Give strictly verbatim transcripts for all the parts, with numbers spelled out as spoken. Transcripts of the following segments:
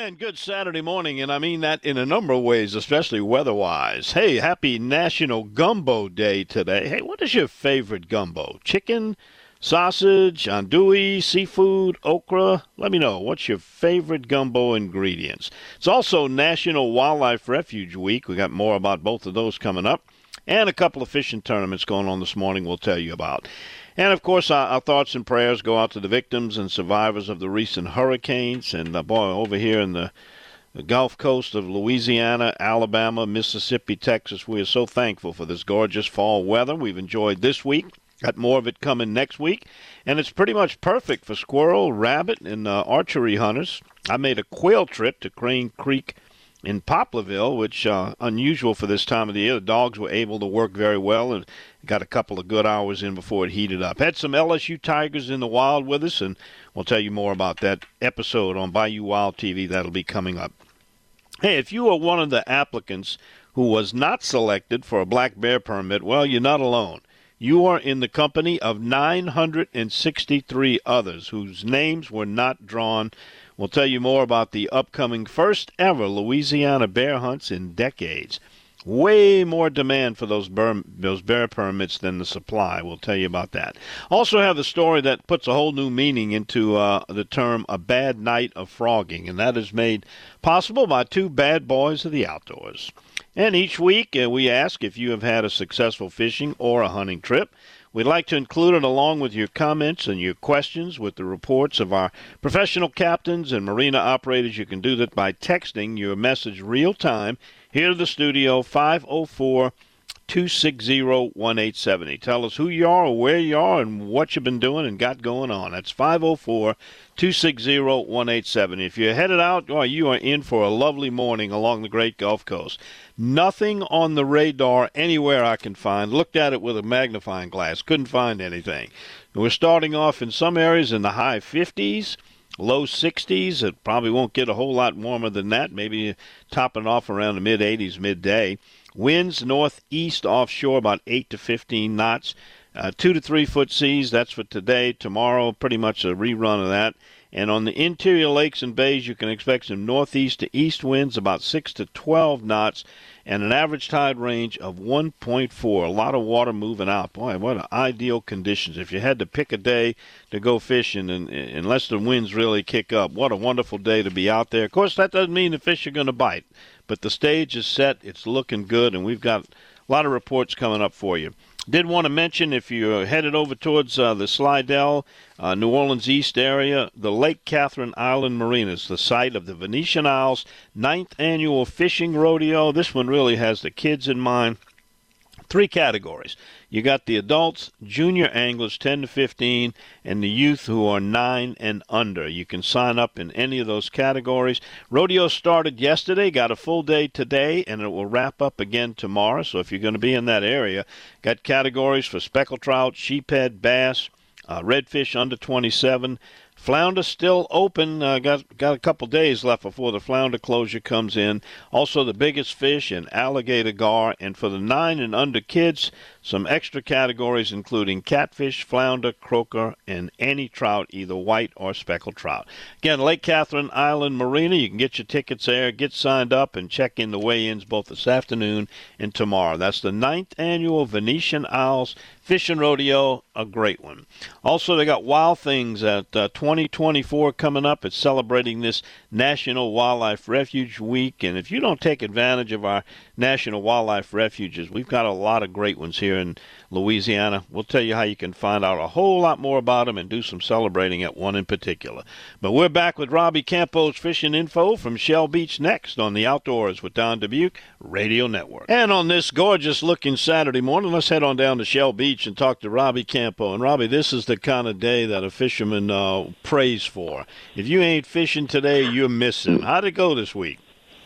And good Saturday morning, and I mean that in a number of ways, especially weather-wise. Hey, happy National Gumbo Day today. Hey, what is your favorite gumbo? Chicken, sausage, andouille, seafood, okra? Let me know. What's your favorite gumbo ingredients? It's also National Wildlife Refuge Week. We got more about both of those coming up. And a couple of fishing tournaments going on this morning we'll tell you about. And, of course, our, our thoughts and prayers go out to the victims and survivors of the recent hurricanes. And, uh, boy, over here in the, the Gulf Coast of Louisiana, Alabama, Mississippi, Texas, we are so thankful for this gorgeous fall weather we've enjoyed this week. Got more of it coming next week. And it's pretty much perfect for squirrel, rabbit, and uh, archery hunters. I made a quail trip to Crane Creek in Poplarville, which uh, unusual for this time of the year. The dogs were able to work very well and got a couple of good hours in before it heated up. Had some L S U Tigers in the wild with us, and we'll tell you more about that episode on Bayou Wild T V. That'll be coming up. Hey, if you are one of the applicants who was not selected for a black bear permit, well, you're not alone. You are in the company of nine hundred sixty-three others whose names were not drawn. We'll tell you more about the upcoming first ever Louisiana bear hunts in decades. Way more demand for those bear, those bear permits than the supply. We'll tell you about that. Also have the story that puts a whole new meaning into uh, the term a bad night of frogging, and that is made possible by two bad boys of the outdoors. And each week uh, we ask if you have had a successful fishing or a hunting trip. We'd like to include it along with your comments and your questions with the reports of our professional captains and marina operators. You can do that by texting your message real time here to the studio, five oh four, two six zero, one eight seven zero. Tell us who you are or where you are and what you've been doing and got going on. That's five oh four, two six zero, one eight seven zero. If you're headed out, oh, you are in for a lovely morning along the Great Gulf Coast. Nothing on the radar anywhere I can find. Looked at it with a magnifying glass. Couldn't find anything. We're starting off in some areas in the high fifties, low sixties. It probably won't get a whole lot warmer than that. Maybe topping off around the mid eighties midday. Winds northeast offshore about eight to fifteen knots. Uh, two to three foot seas. That's for today. Tomorrow, pretty much a rerun of that. And on the interior lakes and bays, you can expect some northeast to east winds about six to twelve knots and an average tide range of one point four. A lot of water moving out. Boy, what ideal conditions. If you had to pick a day to go fishing, and, and unless the winds really kick up, what a wonderful day to be out there. Of course, that doesn't mean the fish are going to bite, but the stage is set. It's looking good, and we've got a lot of reports coming up for you. Did want to mention, if you're headed over towards uh, the Slidell, uh, New Orleans East area, the Lake Catherine Island Marina is the site of the Venetian Isles ninth Annual Fishing Rodeo. This one really has the kids in mind. Three categories. You got the adults, junior anglers ten to fifteen, and the youth who are nine and under. You can sign up in any of those categories. Rodeo started yesterday, got a full day today, and it will wrap up again tomorrow. So if you're going to be in that area, got categories for speckled trout, sheephead, bass, uh, redfish under twenty-seven. Flounder still open. Uh, got got a couple days left before the flounder closure comes in. Also the biggest fish and alligator gar. And for the nine and under kids, some extra categories including catfish, flounder, croaker, and any trout, either white or speckled trout. Again, Lake Catherine Island Marina. You can get your tickets there, get signed up, and check in the weigh-ins both this afternoon and tomorrow. That's the ninth Annual Venetian Isles Fishing Rodeo, a great one. Also, they got Wild Things at uh, twenty twenty-four coming up. It's celebrating this National Wildlife Refuge Week. And if you don't take advantage of our National Wildlife Refuges, we've got a lot of great ones here in Louisiana. We'll tell you how you can find out a whole lot more about them and do some celebrating at one in particular. But we're back with Robbie Campos fishing info from Shell Beach next on the Outdoors with Don Dubuque Radio Network. And on this gorgeous looking Saturday morning, let's head on down to Shell Beach and talk to Robbie Campo. And Robbie, this is the kind of day that a fisherman uh, prays for. If you ain't fishing today, you're missing. How'd it go this week?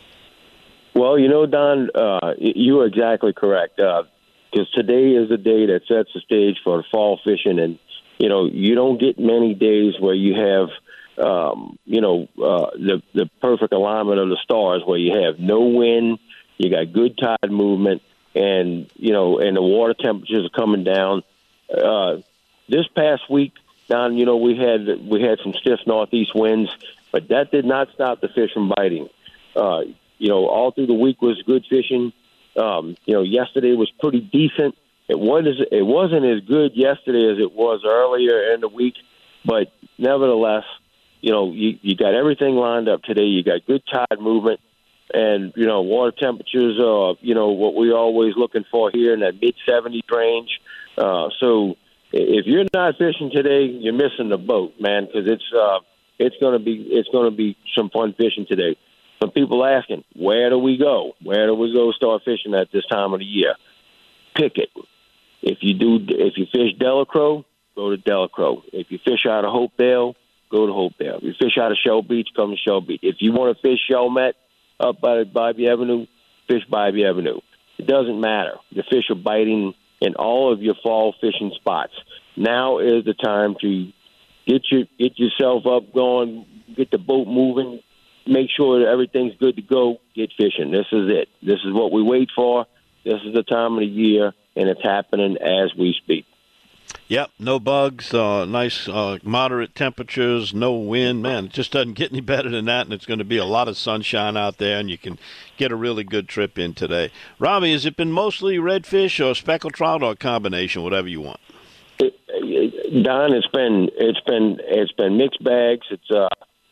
Well, you know, Don, uh, you are exactly correct. Uh, because today is a day that sets the stage for fall fishing. And, you know, you don't get many days where you have, um, you know, uh, the, the perfect alignment of the stars, where you have no wind, you got good tide movement, and, you know, and the water temperatures are coming down. Uh, this past week, Don, you know, we had we had some stiff northeast winds, but that did not stop the fish from biting. Uh, you know, all through the week was good fishing. Um, you know, yesterday was pretty decent. It was it wasn't as good yesterday as it was earlier in the week, but nevertheless, you know, you, you got everything lined up today. You got good tide movement, and you know, water temperatures are you know what we're always looking for here in that mid seventies range. Uh, so if you're not fishing today, you're missing the boat, man, because it's uh, it's gonna be it's gonna be some fun fishing today. Some people asking, where do we go? Where do we go start fishing at this time of the year? Pick it. If you do, if you fish Delacroix, go to Delacroix. If you fish out of Hopedale, go to Hopedale. If you fish out of Shell Beach, come to Shell Beach. If you want to fish Chalmette up by Bybee Avenue, fish Bybee Avenue. It doesn't matter. The fish are biting in all of your fall fishing spots. Now is the time to get your get yourself up going, get the boat moving, make sure that everything's good to go, get fishing. This is it. This is what we wait for. This is the time of the year, and it's happening as we speak. Yep, no bugs, uh, nice uh, moderate temperatures, no wind. Man, it just doesn't get any better than that, and it's going to be a lot of sunshine out there, and you can get a really good trip in today. Robbie, has it been mostly redfish or speckled trout or a combination, whatever you want? It, it, Don, it's been it's been it's been mixed bags. It's uh,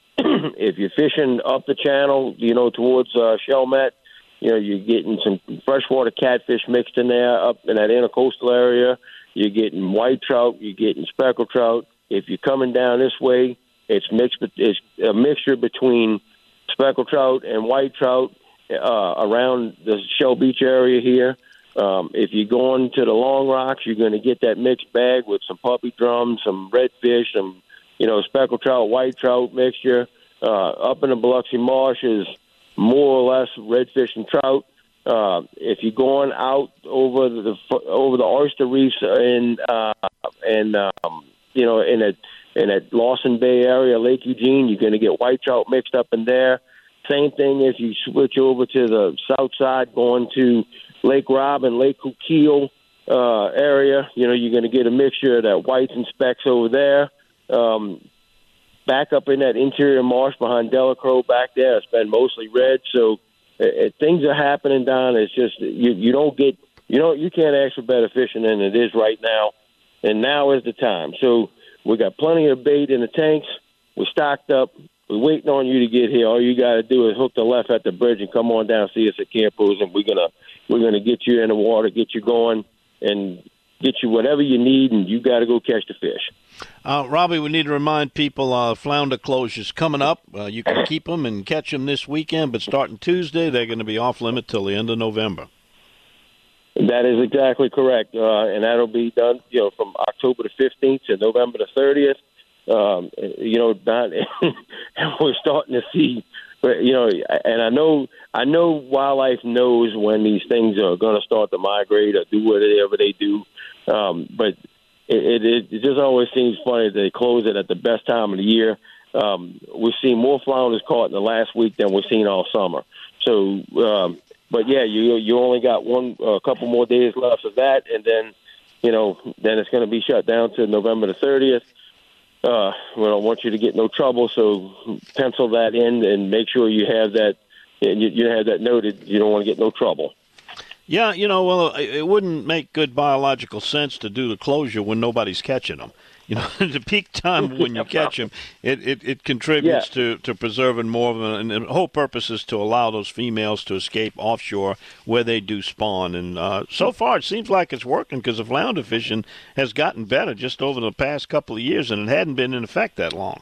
if you're fishing up the channel, you know, towards uh, Chalmette, you know, you're getting some freshwater catfish mixed in there up in that intercoastal area. You're getting white trout. You're getting speckled trout. If you're coming down this way, it's mixed. It's a mixture between speckled trout and white trout uh, around the Shell Beach area here. Um, if you're going to the Long Rocks, you're going to get that mixed bag with some puppy drums, some redfish, some you know speckled trout, white trout mixture. Uh, up in the Biloxi Marsh is more or less redfish and trout. Uh, if you're going out over the over the oyster reefs in uh, and um, you know in a in that Lawson Bay area, Lake Eugene, you're going to get white trout mixed up in there. Same thing if you switch over to the south side, going to Lake Robin, Lake Coquille uh, area. You know you're going to get a mixture of that whites and specks over there. Um, back up in that interior marsh behind Delacroix back there, it's been mostly red. So uh, things are happening, Don. It's just you, you don't get you don't you can't ask for better fishing than it is right now, and now is the time. So we got plenty of bait in the tanks. We're stocked up. We're waiting on you to get here. All you got to do is hook the left at the bridge and come on down, see us at Campo's, and we're gonna we're gonna get you in the water, get you going, and get you whatever you need, and you got to go catch the fish. Uh, Robbie, we need to remind people uh, flounder closures coming up. Uh, you can keep them and catch them this weekend, but starting Tuesday, they're going to be off limit till the end of November. That is exactly correct, uh, and that'll be done, you know, from October the fifteenth to November the thirtieth. Um, you know, not, and we're starting to see, you know, and I know, I know wildlife knows when these things are going to start to migrate or do whatever they do, um, but it, it, it just always seems funny that they close it at the best time of the year. Um, we've seen more flounders caught in the last week than we've seen all summer. So, um, but yeah, you you only got one, a uh, couple more days left of that, and then, you know, then it's going to be shut down to November the thirtieth. Uh, we don't want you to get no trouble, so pencil that in and make sure you have that. You, you have that noted. You don't want to get no trouble. Yeah, you know, well, it wouldn't make good biological sense to do the closure when nobody's catching them. You know, the peak time when you catch them, it, it, it contributes yeah. to, to preserving more of them. And the whole purpose is to allow those females to escape offshore where they do spawn. And uh, so far, it seems like it's working because the flounder fishing has gotten better just over the past couple of years, and it hadn't been in effect that long.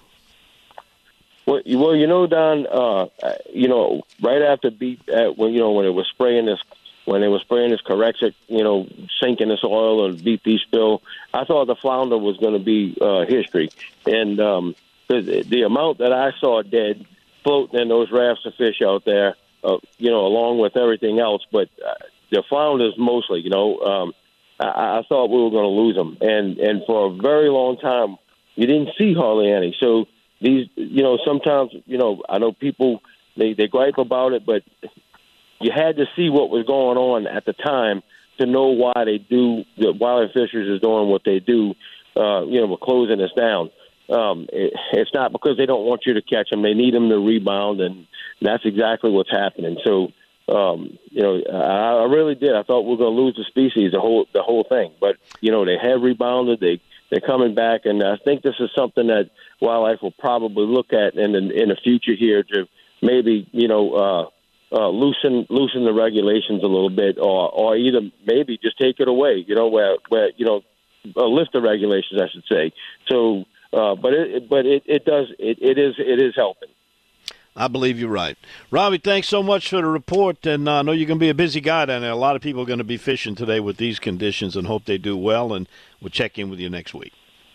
Well, well you know, Don, uh, you know, right after beat, uh, when you know when it was spraying this. When they were spraying this Correxic, you know, sinking this oil or B P spill, I thought the flounder was going to be uh, history. And um, the, the amount that I saw dead floating in those rafts of fish out there, uh, you know, along with everything else, but uh, the flounders mostly, you know, um, I, I thought we were going to lose them. And, and for a very long time, you didn't see hardly any. So these, you know, sometimes, you know, I know people, they, they gripe about it, but you had to see what was going on at the time to know why they do, the wildlife fishers is doing what they do, uh, you know, we're closing us down. um, it, it's not because they don't want you to catch them. They need them to rebound, and that's exactly what's happening. So, um, you know, I, I really did. I thought we were going to lose the species, the whole the whole thing. But, you know, they have rebounded. They, they're coming back, and I think this is something that wildlife will probably look at in, in, in the future here to maybe, you know, uh, uh, loosen loosen the regulations a little bit, or, or either maybe just take it away, you know, where, where you know, uh, lift the regulations, I should say. So, uh, but it, but it, it does, it, it is, it is helping. I believe you're right. Robbie, thanks so much for the report, and uh, I know you're going to be a busy guy down there. A lot of people are going to be fishing today with these conditions and hope they do well, and we'll check in with you next week.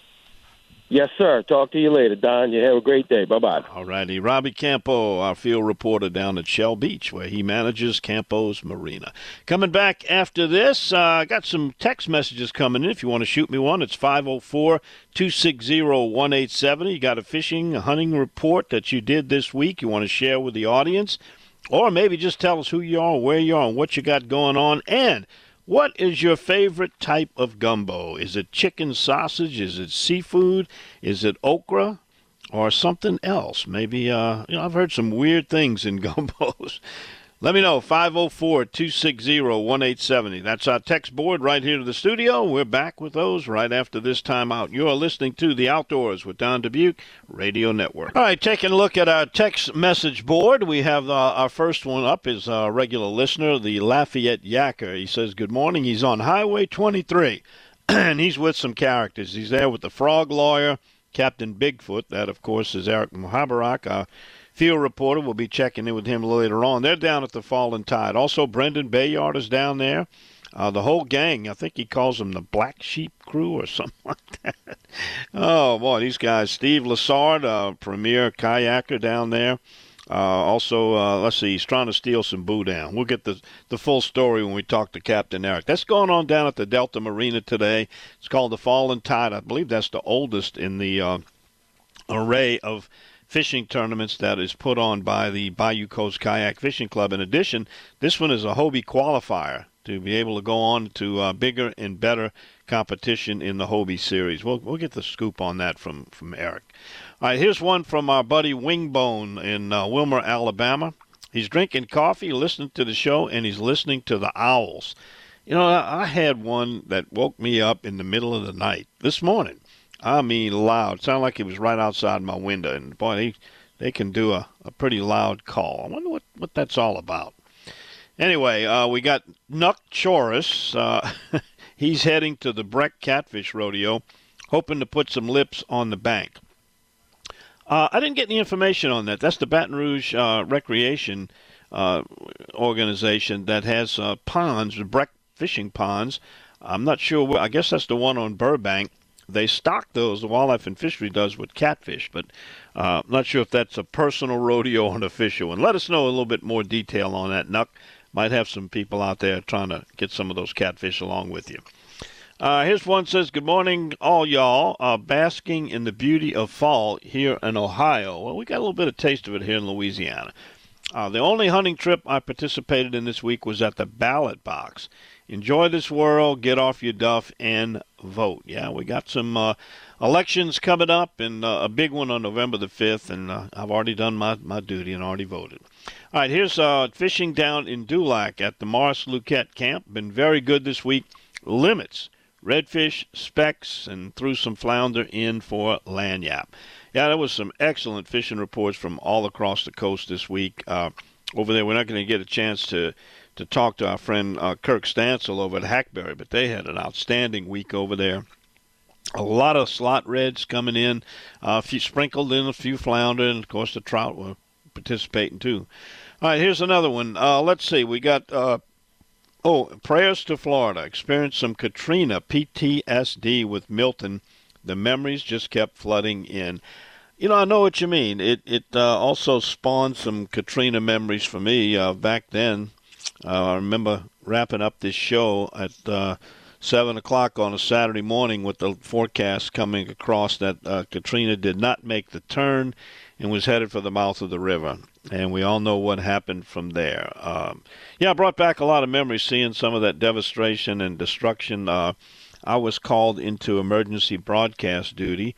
Yes, sir. Talk to you later, Don. You have a great day. Bye-bye. All righty. Robbie Campo, our field reporter down at Shell Beach, where he manages Campo's Marina. Coming back after this, I uh, got some text messages coming in. If you want to shoot me one, it's five oh four, two six zero, one eight seven oh. You got a fishing, a hunting report that you did this week you want to share with the audience, or maybe just tell us who you are, where you are, and what you got going on, and what is your favorite type of gumbo? Is it chicken sausage? Is it seafood? Is it okra? Or something else? Maybe, uh, you know, I've heard some weird things in gumbos. Let me know, five oh four, two six zero, one eight seven oh. That's our text board right here to the studio. We're back with those right after this time out. You are listening to The Outdoors with Don Dubuque Radio Network. All right, taking a look at our text message board. We have uh, our first one up is a regular listener, the Lafayette Yacker. He says, good morning. He's on Highway twenty-three, and he's with some characters. He's there with the Frog Lawyer, Captain Bigfoot. That, of course, is Eric Muhabarak, our field reporter. Will be checking in with him later on. They're down at the Fallen Tide. Also, Brendan Bayard is down there. Uh, the whole gang, I think he calls them the Black Sheep Crew or something like that. Oh, boy, these guys. Steve Lassard, uh, premier kayaker down there. Uh, also, uh, let's see, he's trying to steal some boudin. We'll get the, the full story when we talk to Captain Eric. That's going on down at the Delta Marina today. It's called the Fallen Tide. I believe that's the oldest in the uh, array of fishing tournaments that is put on by the Bayou Coast Kayak Fishing Club. In addition, this one is a Hobie qualifier to be able to go on to uh, bigger and better competition in the Hobie series. We'll we'll get the scoop on that from, from Eric. All right, here's one from our buddy Wingbone in uh, Wilmer, Alabama. He's drinking coffee, listening to the show, and he's listening to the owls. You know, I, I had one that woke me up in the middle of the night this morning. I mean, loud. It sounded like it was right outside my window. And, boy, they, they can do a, a pretty loud call. I wonder what, what that's all about. Anyway, uh, we got Nuck Choris. Uh, he's heading to the Breck Catfish Rodeo, hoping to put some lips on the bank. Uh, I didn't get any information on that. That's the Baton Rouge uh, Recreation uh, Organization that has uh, ponds, Breck fishing ponds. I'm not sure. Where, I guess that's the one on Burbank. They stock those, the Wildlife and Fishery does, with catfish, but uh, I'm not sure if that's a personal rodeo or an official one. Let us know a little bit more detail on that, Nuck. Might have some people out there trying to get some of those catfish along with you. Uh, here's one says, good morning, all y'all. Uh, basking in the beauty of fall here in Ohio. Well, we got a little bit of taste of it here in Louisiana. Uh, the only hunting trip I participated in this week was at the ballot box. Enjoy this world, get off your duff, and vote. Yeah, we got some uh, elections coming up, and uh, a big one on November the fifth, and uh, I've already done my, my duty and already voted. All right, here's uh, fishing down in Dulac at the Morris Luquette Camp. Been very good this week. Limits, redfish, specks, and threw some flounder in for lanyap. Yeah, there was some excellent fishing reports from all across the coast this week. Uh, over there, we're not going to get a chance to to talk to our friend uh, Kirk Stansel over at Hackberry, but they had an outstanding week over there. A lot of slot reds coming in, uh, a few sprinkled in, a few flounder, and of course the trout were participating too. All right, here's another one. Uh, let's see, we got uh, oh prayers to Florida. Experienced some Katrina P T S D with Milton. The memories just kept flooding in. You know, I know what you mean. It it uh, also spawned some Katrina memories for me uh, back then. Uh, I remember wrapping up this show at uh, seven o'clock on a Saturday morning with the forecast coming across that uh, Katrina did not make the turn and was headed for the mouth of the river. And we all know what happened from there. Um, yeah, it brought back a lot of memories seeing some of that devastation and destruction. Uh, I was called into emergency broadcast duty.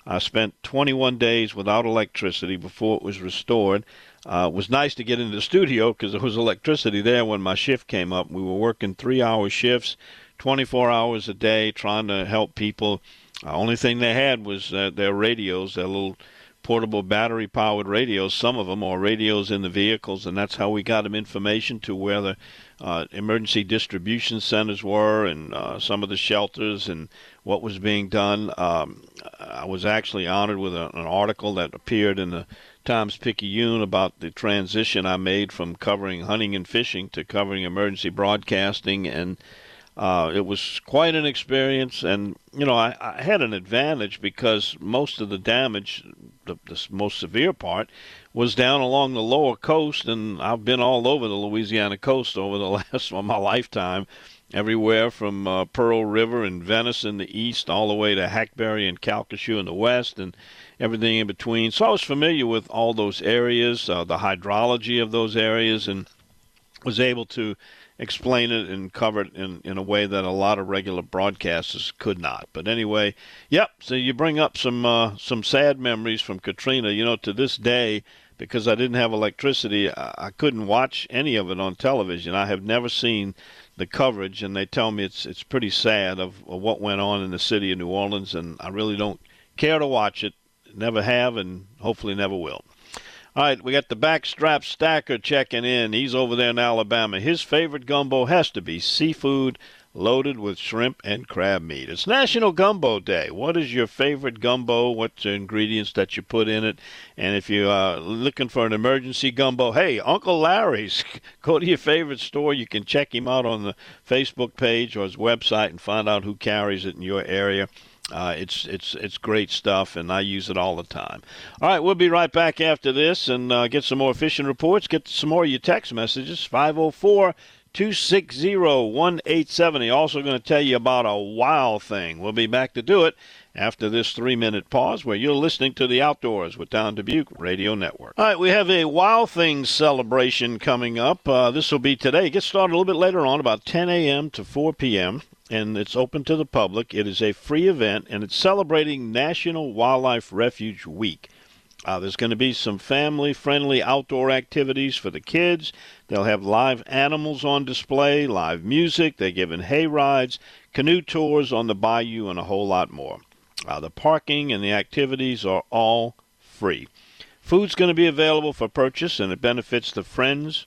I spent twenty-one days without electricity before it was restored. Uh, it was nice to get into the studio because there was electricity there when my shift came up. We were working three-hour shifts, twenty-four hours a day, trying to help people. The only thing they had was uh, their radios, their little portable battery-powered radios, some of them, or radios in the vehicles, and that's how we got them information to where the uh, emergency distribution centers were and uh, some of the shelters and what was being done. Um, I was actually honored with a, an article that appeared in the Times-Picayune about the transition I made from covering hunting and fishing to covering emergency broadcasting, and Uh, it was quite an experience, and, you know, I, I had an advantage because most of the damage, the, the most severe part, was down along the lower coast, and I've been all over the Louisiana coast over the last of my lifetime, everywhere from uh, Pearl River and Venice in the east all the way to Hackberry and Calcasieu in the west and everything in between. So I was familiar with all those areas, uh, the hydrology of those areas, and was able to explain it and cover it in, in a way that a lot of regular broadcasters could not. But anyway, yep, so you bring up some uh, some sad memories from Katrina. You know, to this day, because I didn't have electricity, I, I couldn't watch any of it on television. I have never seen the coverage, and they tell me it's it's pretty sad of, of what went on in the city of New Orleans, and I really don't care to watch it, never have, and hopefully never will. All right, we got the backstrap stacker checking in. He's over there in Alabama. His favorite gumbo has to be seafood loaded with shrimp and crab meat. It's National Gumbo Day. What is your favorite gumbo? What's the ingredients that you put in it? And if you're uh, looking for an emergency gumbo, hey, Uncle Larry's. Go to your favorite store. You can check him out on the Facebook page or his website and find out who carries it in your area. Uh, it's it's it's great stuff, and I use it all the time. All right, we'll be right back after this and uh, get some more fishing reports, get some more of your text messages, five oh four, two six zero, one eight seven zero. Also going to tell you about a wow thing. We'll be back to do it after this three-minute pause where you're listening to The Outdoors with Don Dubuque Radio Network. All right, we have a Wow Things celebration coming up. Uh, this will be today. Get started a little bit later on, about ten a.m. to four p.m., and it's open to the public. It is a free event, and it's celebrating National Wildlife Refuge Week. Uh, there's going to be some family-friendly outdoor activities for the kids. They'll have live animals on display, live music. They're giving hay rides, canoe tours on the bayou, and a whole lot more. Uh, the parking and the activities are all free. Food's going to be available for purchase, and it benefits the Friends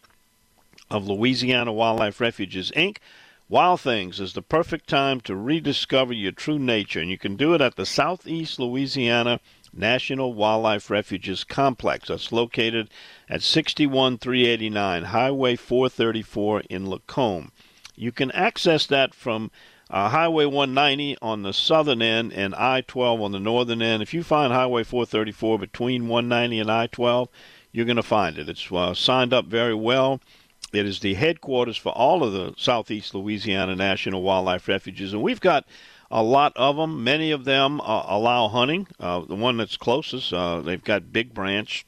of Louisiana Wildlife Refuges, Incorporated. Wild Things is the perfect time to rediscover your true nature, and you can do it at the Southeast Louisiana National Wildlife Refuges Complex. That's located at sixty-one three eighty-nine Highway four thirty-four in Lacombe. You can access that from uh, Highway one ninety on the southern end and I twelve on the northern end. If you find Highway four thirty-four between one ninety and I twelve, you're going to find it. It's uh, signed up very well. It is the headquarters for all of the Southeast Louisiana National Wildlife Refuges, and we've got a lot of them. Many of them uh, allow hunting. Uh, the one that's closest, uh, they've got Big Branch,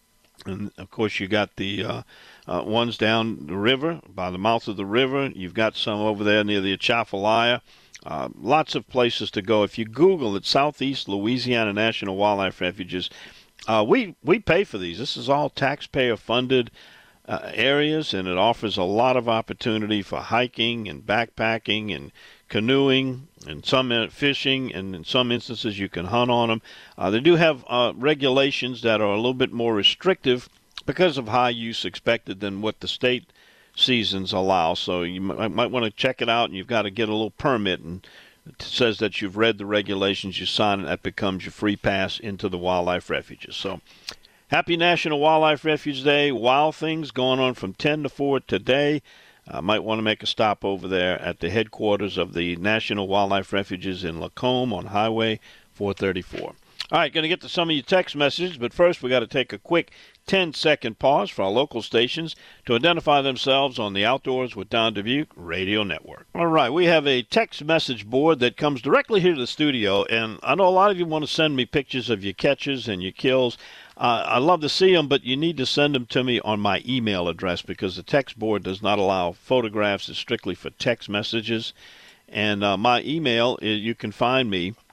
and of course you got the uh, uh, ones down the river, by the mouth of the river. You've got some over there near the Atchafalaya. Uh, lots of places to go. If you Google it, Southeast Louisiana National Wildlife Refuges, uh, we, we pay for these. This is all taxpayer-funded Uh, areas, and it offers a lot of opportunity for hiking and backpacking and canoeing and some uh, fishing, and in some instances you can hunt on them. Uh, they do have uh, regulations that are a little bit more restrictive because of high use expected than what the state seasons allow. So you might, might want to check it out, and you've got to get a little permit, and it says that you've read the regulations, you sign it, that becomes your free pass into the wildlife refuges. So happy National Wildlife Refuge Day. Wild Things going on from ten to four today. I uh, might want to make a stop over there at the headquarters of the National Wildlife Refuges in Lacombe on Highway four thirty-four. All right, going to get to some of your text messages, but first we got to take a quick ten-second pause for our local stations to identify themselves on the Outdoors with Don Dubuque Radio Network. All right, we have a text message board that comes directly here to the studio, and I know a lot of you want to send me pictures of your catches and your kills. Uh, I love to see them, but you need to send them to me on my email address because the text board does not allow photographs. It's strictly for text messages. And uh, my email, is, you can find me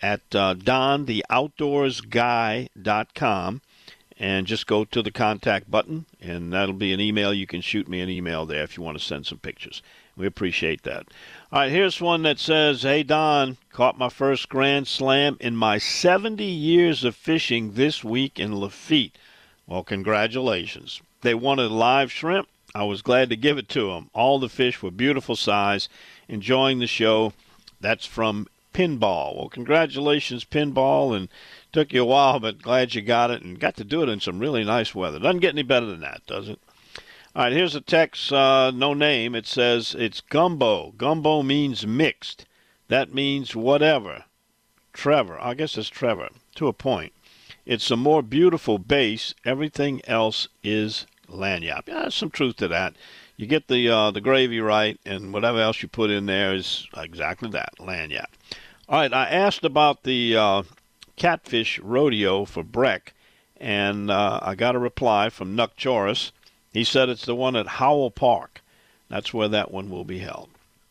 at uh, don the outdoors guy dot com, and just go to the contact button, and that'll be an email. You can shoot me an email there if you want to send some pictures. We appreciate that. All right, here's one that says, hey, Don, caught my first Grand Slam in my seventy years of fishing this week in Lafitte. Well, congratulations. They wanted live shrimp. I was glad to give it to them. All the fish were beautiful size. Enjoying the show. That's from Pinball. Well, congratulations, Pinball, and took you a while, but glad you got it and got to do it in some really nice weather. Doesn't get any better than that, does it? All right, here's a text, uh, no name. It says it's gumbo. Gumbo means mixed. That means whatever. Trevor, I guess it's Trevor, to a point. It's a more beautiful base. Everything else is lanyap. Yeah, there's some truth to that. You get the uh, the gravy right, and whatever else you put in there is exactly that, lanyap. All right, I asked about the uh, catfish rodeo for Breck, and uh, I got a reply from Nuck Choris. He said it's the one at Howell Park. That's where that one will be held.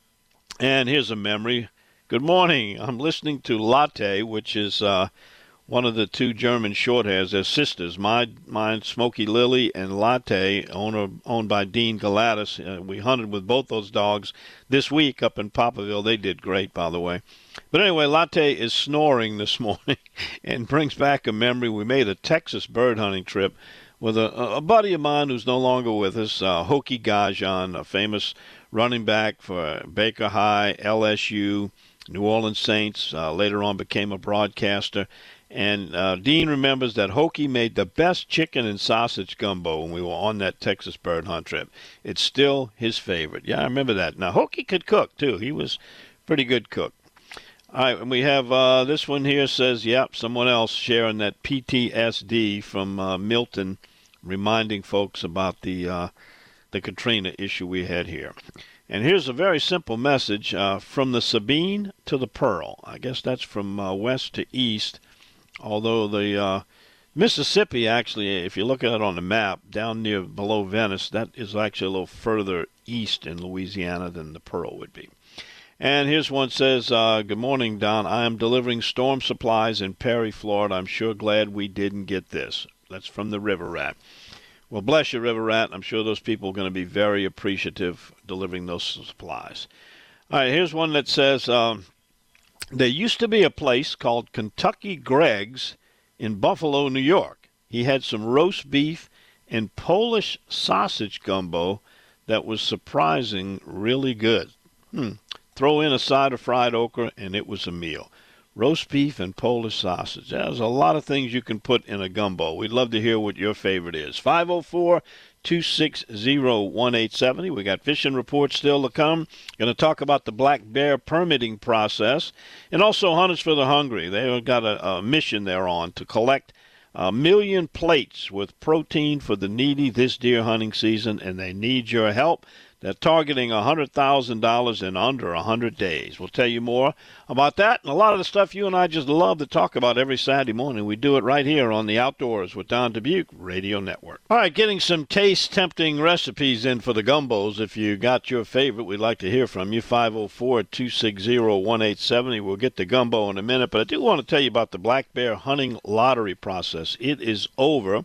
And here's a memory. Good morning. I'm listening to Latte, which is uh, one of the two German shorthairs. They're sisters. My, mine, Smoky Lily, and Latte, owner, owned by Dean Galatis. Uh, we hunted with both those dogs this week up in Poplarville. They did great, by the way. But anyway, Latte is snoring this morning and brings back a memory. We made a Texas bird hunting trip with a, a buddy of mine who's no longer with us, uh, Hokie Gajan, a famous running back for Baker High, L S U, New Orleans Saints, uh, later on became a broadcaster. And uh, Dean remembers that Hokie made the best chicken and sausage gumbo when we were on that Texas bird hunt trip. It's still his favorite. Yeah, I remember that. Now, Hokie could cook, too. He was a pretty good cook. All right, and we have uh, this one here says, yep, someone else sharing that P T S D from uh, Milton, reminding folks about the uh, the Katrina issue we had here. And here's a very simple message uh, from the Sabine to the Pearl. I guess that's from uh, west to east, although the uh, Mississippi actually, if you look at it on the map, down near below Venice, that is actually a little further east in Louisiana than the Pearl would be. And here's one says, uh, good morning, Don. I am delivering storm supplies in Perry, Florida. I'm sure glad we didn't get this. That's from the River Rat. Well, bless you, River Rat. I'm sure those people are going to be very appreciative delivering those supplies. All right, here's one that says, um, there used to be a place called Kentucky Greg's in Buffalo, New York. He had some roast beef and Polish sausage gumbo that was surprising really good. Hmm. Throw in a side of fried okra, and it was a meal. Roast beef and Polish sausage. There's a lot of things you can put in a gumbo. We'd love to hear what your favorite is. five oh four, two six zero, one eight seven zero. We got fishing reports still to come. Going to talk about the black bear permitting process. And also Hunters for the Hungry. They've got a, a mission they're on to collect a million plates with protein for the needy this deer hunting season, and they need your help. They're targeting one hundred thousand dollars in under one hundred days. We'll tell you more about that and a lot of the stuff you and I just love to talk about every Saturday morning. We do it right here on the Outdoors with Don Dubuque Radio Network. All right, getting some taste-tempting recipes in for the gumbos. If you got your favorite, we'd like to hear from you. five oh four, two six zero, one eight seven zero. We'll get to gumbo in a minute, but I do want to tell you about the Black Bear Hunting Lottery process. It is over,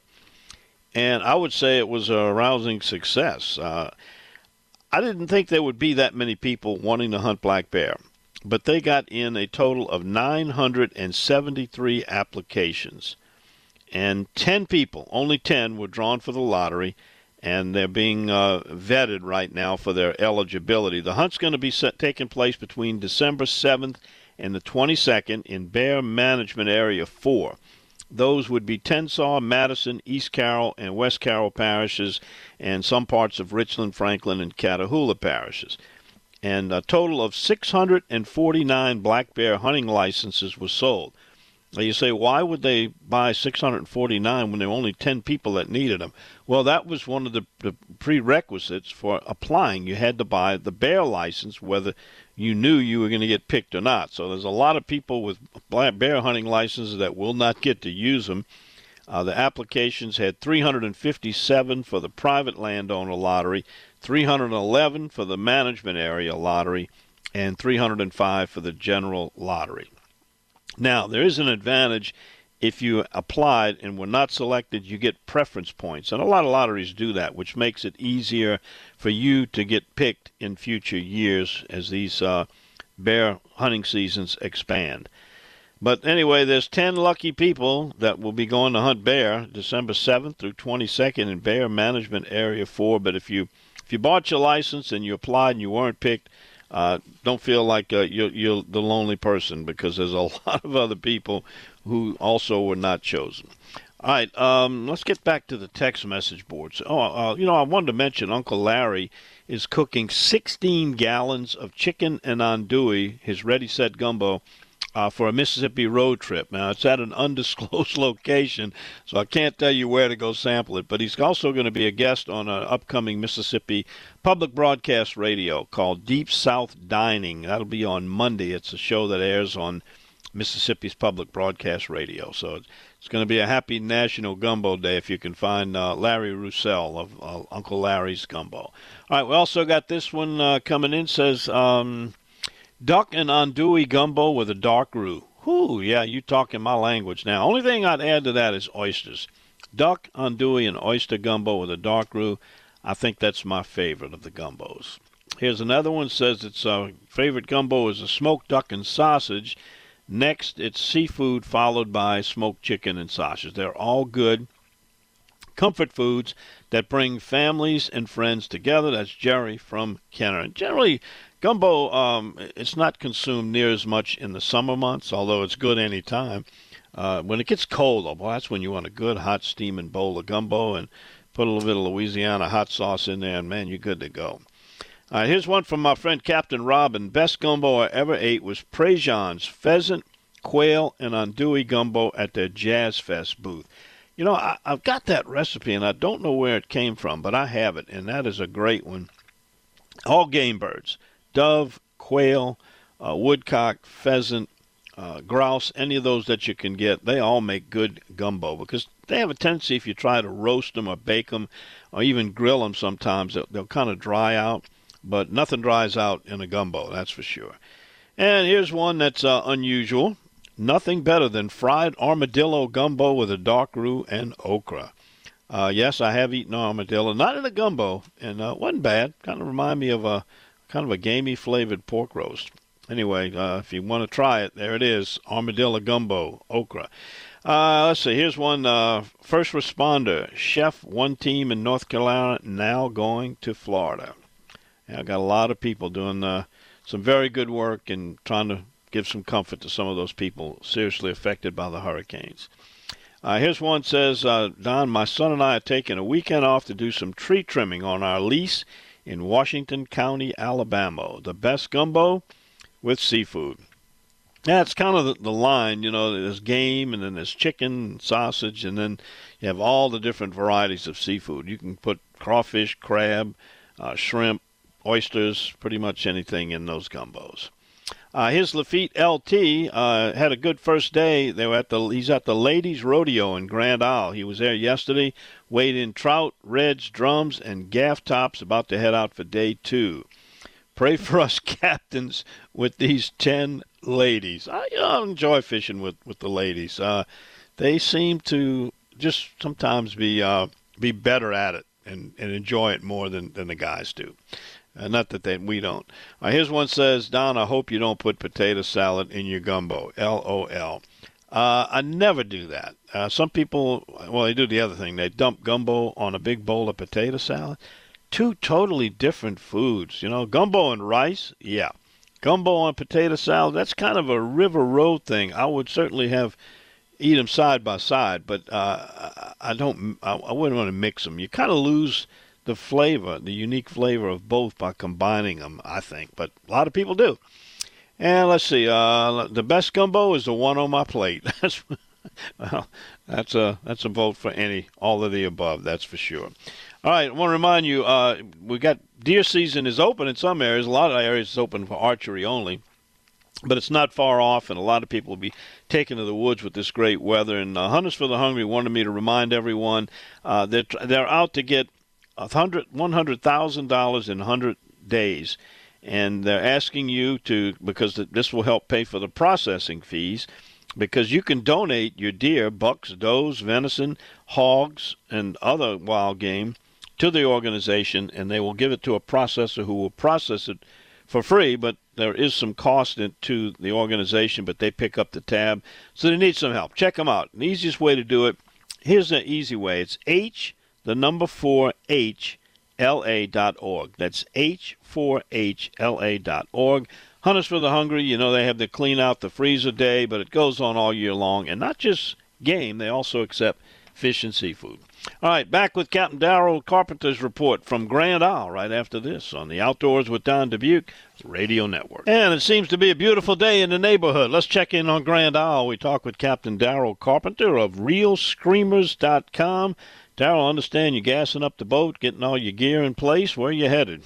and I would say it was a rousing success. Uh, I didn't think there would be that many people wanting to hunt black bear, but they got in a total of nine hundred seventy-three applications, and ten people, only ten, were drawn for the lottery, and they're being uh, vetted right now for their eligibility. The hunt's going to be set, taking place between December seventh and the twenty-second in Bear Management Area four. Those would be Tensaw, Madison, East Carroll, and West Carroll parishes, and some parts of Richland, Franklin, and Catahoula parishes. And a total of six hundred forty-nine black bear hunting licenses were sold. Now you say, why would they buy six hundred forty-nine when there were only ten people that needed them? Well, that was one of the, the prerequisites for applying. You had to buy the bear license, whether you knew you were going to get picked or not. So there's a lot of people with black bear hunting licenses that will not get to use them. Uh, the applications had three hundred fifty-seven for the private landowner lottery, three hundred eleven for the management area lottery, and three hundred five for the general lottery. Now, there is an advantage. If you applied and were not selected, you get preference points. And a lot of lotteries do that, which makes it easier for you to get picked in future years as these uh, bear hunting seasons expand. But anyway, there's ten lucky people that will be going to hunt bear December seventh through twenty-second in Bear Management Area four. But if you if you bought your license and you applied and you weren't picked, uh, don't feel like uh, you're, you're the lonely person, because there's a lot of other people who also were not chosen. All right, um, let's get back to the text message boards. Oh, uh, you know, I wanted to mention Uncle Larry is cooking sixteen gallons of chicken and andouille, his Ready Set Gumbo, Uh, for a Mississippi road trip. Now, it's at an undisclosed location, so I can't tell you where to go sample it, but he's also going to be a guest on an upcoming Mississippi public broadcast radio called Deep South Dining. That'll be on Monday. It's a show that airs on Mississippi's public broadcast radio. So it's going to be a happy National Gumbo Day if you can find uh, Larry Roussel of uh, Uncle Larry's Gumbo. All right, we also got this one uh, coming in. Says... Um, Duck and andouille gumbo with a dark roux. Whoo, yeah, you talking my language now. Only thing I'd add to that is oysters. Duck, andouille, and oyster gumbo with a dark roux. I think that's my favorite of the gumbos. Here's another one. Says its uh, favorite gumbo is a smoked duck and sausage. Next, it's seafood followed by smoked chicken and sausage. They're all good comfort foods that bring families and friends together. That's Jerry from Kenner. And generally, gumbo, um, it's not consumed near as much in the summer months, although it's good any time. Uh, when it gets cold, though, boy, that's when you want a good hot steaming bowl of gumbo and put a little bit of Louisiana hot sauce in there, and, man, you're good to go. All right, here's one from my friend Captain Robin. Best gumbo I ever ate was Prejean's pheasant, quail, and andouille gumbo at their Jazz Fest booth. You know, I, I've got that recipe, and I don't know where it came from, but I have it, and that is a great one. All game birds. Dove, quail, uh, woodcock, pheasant, uh, grouse, any of those that you can get, they all make good gumbo, because they have a tendency, if you try to roast them or bake them or even grill them sometimes, they'll, they'll kind of dry out, but nothing dries out in a gumbo, that's for sure. And here's one that's uh, unusual. Nothing better than fried armadillo gumbo with a dark roux and okra. Uh, yes, I have eaten armadillo, not in a gumbo, and uh, wasn't bad. Kind of remind me of a kind of a gamey flavored pork roast. Anyway, uh, if you want to try it, there it is, armadillo gumbo, okra. Uh, let's see, here's one, uh, first responder, chef, one team in North Carolina, now going to Florida. Yeah, I got a lot of people doing uh, some very good work and trying to give some comfort to some of those people seriously affected by the hurricanes. Uh, here's one says, uh, Don, my son and I are taking a weekend off to do some tree trimming on our lease in Washington County, Alabama. The best gumbo with seafood. Yeah, it's kind of the, the line, you know, there's game, and then there's chicken, and sausage, and then you have all the different varieties of seafood. You can put crawfish, crab, uh, shrimp, oysters, pretty much anything in those gumbos. Uh, here's Lafitte L T. Uh, had a good first day. They were at the. He's at the Ladies Rodeo in Grand Isle. He was there yesterday. Weighed in trout, reds, drums, and gaff tops. About to head out for day two. Pray for us captains with these ten ladies. I, you know, enjoy fishing with, with the ladies. Uh, they seem to just sometimes be uh, be better at it and, and enjoy it more than, than the guys do. Uh, not that they, we don't. Uh, here's one says, Don, I hope you don't put potato salad in your gumbo. L O L. Uh, I never do that. Uh, some people, well, they do the other thing. They dump gumbo on a big bowl of potato salad. Two totally different foods. You know, gumbo and rice, yeah. Gumbo on potato salad, that's kind of a River Road thing. I would certainly have eat them side by side, but uh, I don't. I, I wouldn't want to mix them. You kind of lose the flavor, the unique flavor of both by combining them, I think. But a lot of people do. And let's see, uh, the best gumbo is the one on my plate. That's, well, that's a, that's a vote for any, all of the above, that's for sure. All right, I want to remind you, uh, we got deer season is open in some areas. A lot of areas it's open for archery only. But it's not far off, and a lot of people will be taken to the woods with this great weather. And uh, Hunters for the Hungry wanted me to remind everyone uh, that they're, they're out to get one hundred thousand dollars in one hundred days, and they're asking you to, because this will help pay for the processing fees because you can donate your deer, bucks, does, venison, hogs, and other wild game to the organization, and they will give it to a processor who will process it for free, but there is some cost in, to the organization, but they pick up the tab. So they need some help. Check them out. The easiest way to do it, here's the easy way. It's H, the number four, H, L A dot org. That's H four H L A dot org. Hunters for the Hungry, you know, they have the Clean Out the Freezer Day, but it goes on all year long. And not just game, they also accept fish and seafood. All right, back with Captain Daryl Carpenter's report from Grand Isle right after this on the Outdoors with Don Dubuque Radio Network. And it seems to be a beautiful day in the neighborhood. Let's check in on Grand Isle. We talk with Captain Daryl Carpenter of real screamers dot com. Daryl, I understand you're gassing up the boat, getting all your gear in place. Where are you headed?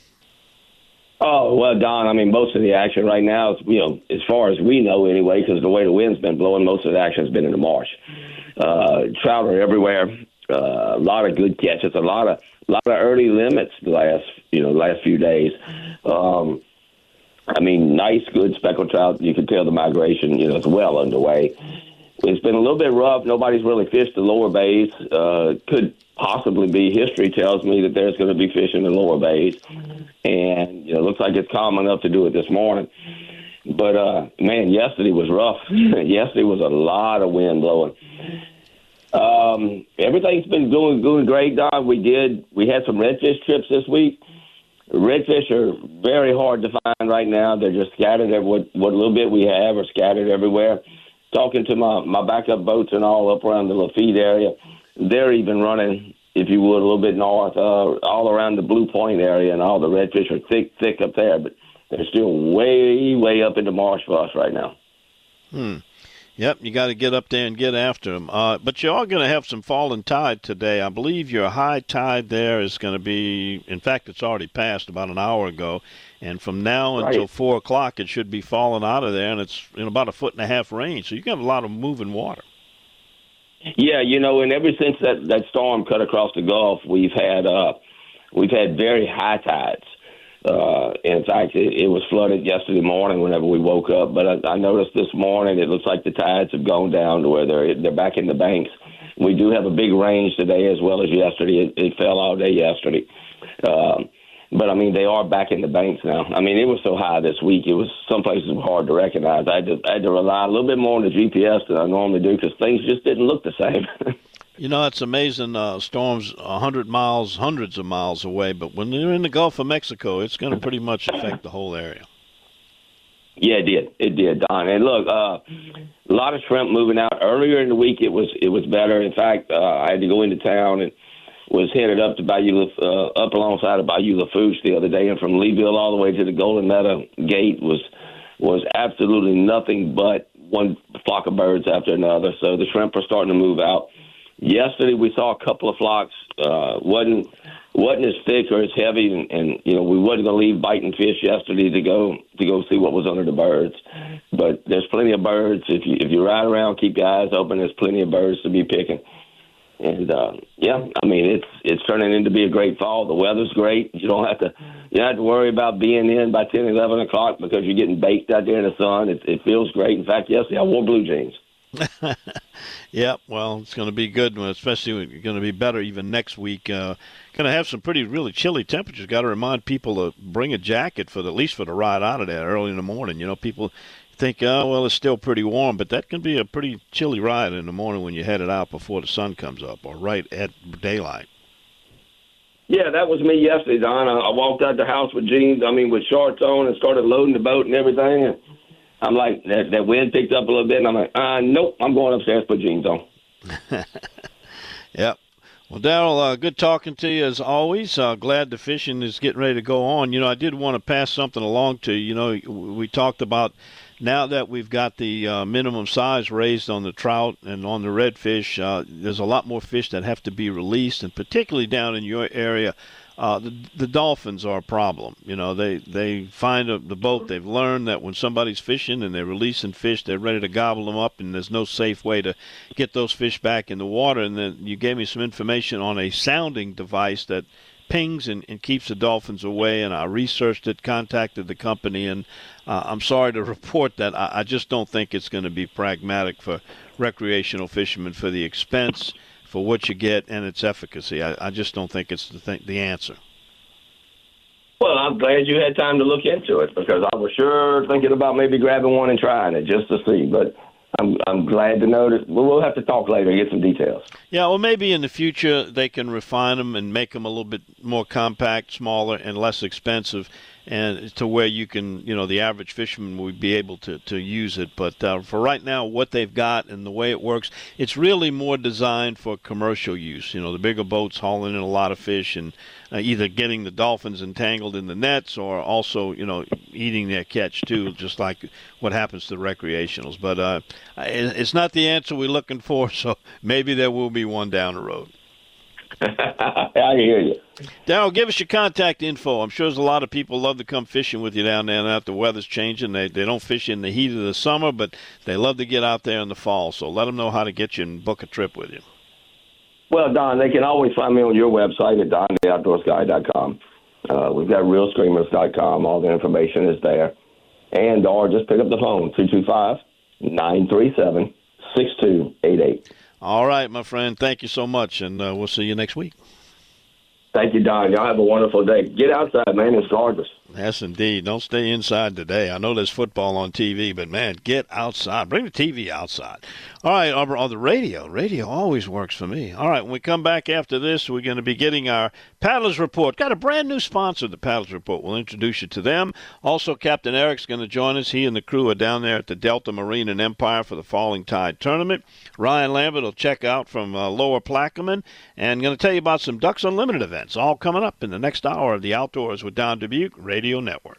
Oh, well, Don, I mean, most of the action right now is, you know, as far as we know anyway, because the way the wind's been blowing, most of the action has been in the marsh. Uh, trout are everywhere. Uh, a lot of good catches, a lot of a lot of early limits the last you know last few days. Um, I mean, nice, good speckled trout. You can tell the migration you know is well underway. It's been a little bit rough. Nobody's really fished the lower bays. Uh, could possibly be. History tells me that there's going to be fish in the lower bays, and you know, it looks like it's calm enough to do it this morning. But uh, man, yesterday was rough. Yesterday was a lot of wind blowing. Um, everything's been going going great, Don. We did. We had some redfish trips this week. Redfish are very hard to find right now. They're just scattered. Every, what what little bit we have are scattered everywhere. Talking to my, my backup boats and all up around the Lafitte area, they're even running, if you would, a little bit north, uh, all around the Blue Point area, and all the redfish are thick, thick up there. But they're still way, way up in the marsh for us right now. Hmm. Yep, you got to get up there and get after them. Uh, but you are going to have some falling tide today. I believe your high tide there is going to be, in fact, it's already passed about an hour ago. And from now right. until four o'clock, it should be falling out of there, and it's in about a foot and a half range. So you can have a lot of moving water. Yeah, you know, and ever since that, that storm cut across the Gulf, we've had uh, we've had very high tides. Uh, in fact, it, it was flooded yesterday morning whenever we woke up. But I, I noticed this morning it looks like the tides have gone down to where they're they're back in the banks. We do have a big range today as well as yesterday. It, it fell all day yesterday. Um, but, I mean, they are back in the banks now. I mean, it was so high this week, it was some places were hard to recognize. I had to, I had to rely a little bit more on the G P S than I normally do because things just didn't look the same. You know, it's amazing. Uh, storms a hundred miles, hundreds of miles away, but when they're in the Gulf of Mexico, it's going to pretty much affect the whole area. Yeah, it did. It did, Don. And look, uh, a lot of shrimp moving out. Earlier in the week, it was it was better. In fact, uh, I had to go into town and was headed up to Bayou, uh, up alongside of Bayou Lafourche the other day, and from Leeville all the way to the Golden Meadow gate was was absolutely nothing but one flock of birds after another. So the shrimp are starting to move out. Yesterday we saw a couple of flocks. Uh, wasn't wasn't as thick or as heavy, and, and you know we wasn't going to leave biting fish yesterday to go to go see what was under the birds. But there's plenty of birds. If you if you ride around, keep your eyes open. There's plenty of birds to be picking. And uh, yeah, I mean it's it's turning into be a great fall. The weather's great. You don't have to you don't have to worry about being in by ten, eleven o'clock because you're getting baked out there in the sun. It, it feels great. In fact, yesterday I wore blue jeans. Yeah, well, it's going to be good, especially going to be better even next week. Uh, going to have some pretty really chilly temperatures. Got to remind people to bring a jacket for the, at least for the ride out of there early in the morning. You know, people think, oh, well, it's still pretty warm, but that can be a pretty chilly ride in the morning when you head it out before the sun comes up or right at daylight. Yeah, that was me yesterday, Don. I, I walked out the house with jeans, I mean, with shorts on and started loading the boat and everything, and I'm like, that, that wind picked up a little bit, and I'm like, uh, nope, I'm going upstairs, put jeans on. Yep. Well, Daryl, uh, good talking to you as always. Uh, glad the fishing is getting ready to go on. You know, I did want to pass something along to you. You know, we talked about now that we've got the uh, minimum size raised on the trout and on the redfish, uh, there's a lot more fish that have to be released, and particularly down in your area, Uh, the, the dolphins are a problem. You know, they, they find a, the boat. They've learned that when somebody's fishing and they're releasing fish, they're ready to gobble them up, and there's no safe way to get those fish back in the water. And then you gave me some information on a sounding device that pings and, and keeps the dolphins away. And I researched it, contacted the company, and uh, I'm sorry to report that I, I just don't think it's going to be pragmatic for recreational fishermen for the expense, for what you get, and its efficacy. I, I just don't think it's the th- the answer. Well, I'm glad you had time to look into it, because I was sure thinking about maybe grabbing one and trying it just to see. But I'm I'm glad to know that we'll have to talk later and get some details. Yeah, well, maybe in the future they can refine them and make them a little bit more compact, smaller, and less expensive, and to where you can, you know, the average fisherman would be able to, to use it. But uh, for right now, what they've got and the way it works, it's really more designed for commercial use. You know, the bigger boats hauling in a lot of fish and uh, either getting the dolphins entangled in the nets or also, you know, eating their catch too, just like what happens to the recreationals. But uh, it's not the answer we're looking for, so maybe there will be one down the road. I hear you. Darryl, give us your contact info. I'm sure there's a lot of people love to come fishing with you down there now that the weather's changing. They they don't fish in the heat of the summer, but they love to get out there in the fall. So let them know how to get you and book a trip with you. Well, Don, they can always find me on your website at don the outdoors guy dot com. Uh, we've got real screamers dot com. All the information is there. And or just pick up the phone, two two five, nine three seven, six two eight eight. All right, my friend. Thank you so much, and uh, we'll see you next week. Thank you, Don. Y'all have a wonderful day. Get outside, man. It's gorgeous. Yes, indeed. Don't stay inside today. I know there's football on T V, but, man, get outside. Bring the T V outside. All right, on, on the radio. Radio always works for me. All right, when we come back after this, we're going to be getting our Paddlers Report. Got a brand new sponsor, the Paddlers Report. We'll introduce you to them. Also, Captain Eric's going to join us. He and the crew are down there at the Delta Marine and Empire for the Falling Tide Tournament. Ryan Lambert will check out from uh, Lower Plaquemine and going to tell you about some Ducks Unlimited events, all coming up in the next hour of the Outdoors with Don Dubuque Radio Network.